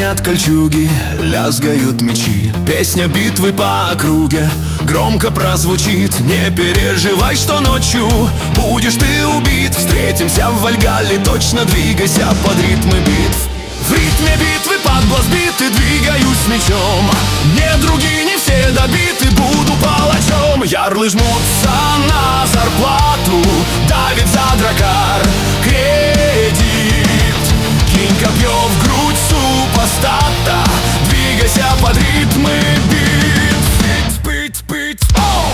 звенят кольчуги, лязгают мечи. Песня битвы по округе громко прозвучит. Не переживай, что ночью будешь ты убит. Встретимся в Вальгалле, точно двигайся под ритмы битв. В ритме битвы под глаз биты двигаюсь мечом. Недруги не все добиты, буду палачом. Ярлы жмутся на зарплату, давит за дракар кредит. Кинь копье в грудь супостата, двигайся под ритмы битв. Бит, бит, бит, оу!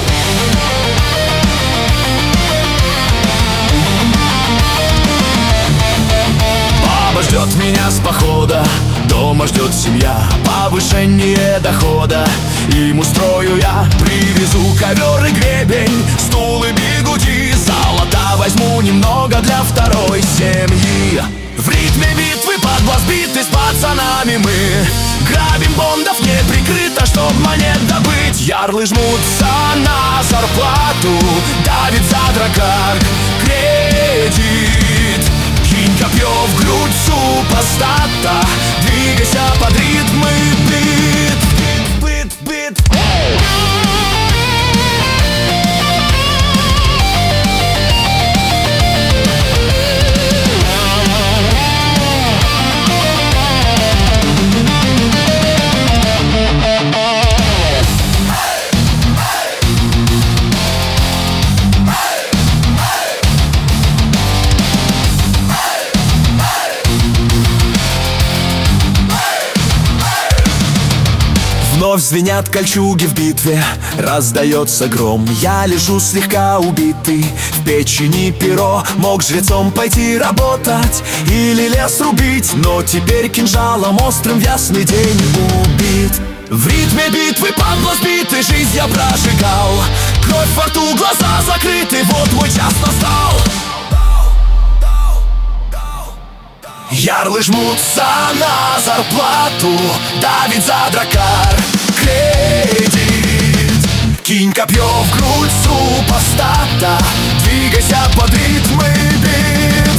Баба ждет меня с похода, дома ждет семья, повышение дохода им устрою я. Привезу ковер и гребень, стул и бигуди, золота возьму немного для второй семьи. В ритме битвы под глаз биты с пацанами мы грабим бондов неприкрыто, чтоб монет добыть. Ярлы жмутся на зарплату, давит за дракар кредит. Кинь копье в грудь супостата, двигайся под ритмы бит. Бит, бит, бит. Вновь звенят кольчуги в битве, раздается гром. Я лежу слегка убитый, в печени перо. Мог жрецом пойти работать или лес рубить, но теперь кинжалом острым в ясный день убит. В ритме битвы под глаз биты жизнь я прожигал. Кровь во рту, глаза закрыты, вот мой час настал. Ярлы жмутся на зарплату, давит за дракар кредит. Кинь копье в грудь супостата, двигайся под ритмы бит.